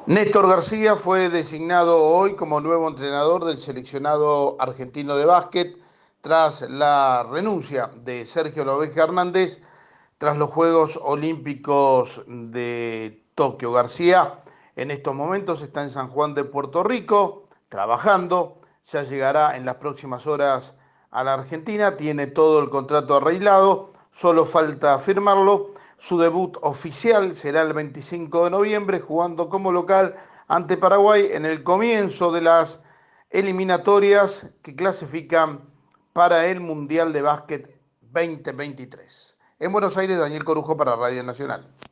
Néstor García fue designado hoy como nuevo entrenador del seleccionado argentino de básquet tras la renuncia de Sergio La Oveja Hernández tras los Juegos Olímpicos de Tokio. García en estos momentos está en San Juan de Puerto Rico trabajando, ya llegará en las próximas horas a la Argentina, tiene todo el contrato arreglado, solo falta firmarlo. Su debut oficial será el 25 de noviembre jugando como local ante Paraguay en el comienzo de las eliminatorias que clasifican para el Mundial de Básquet 2023. En Buenos Aires, Daniel Corujo para Radio Nacional.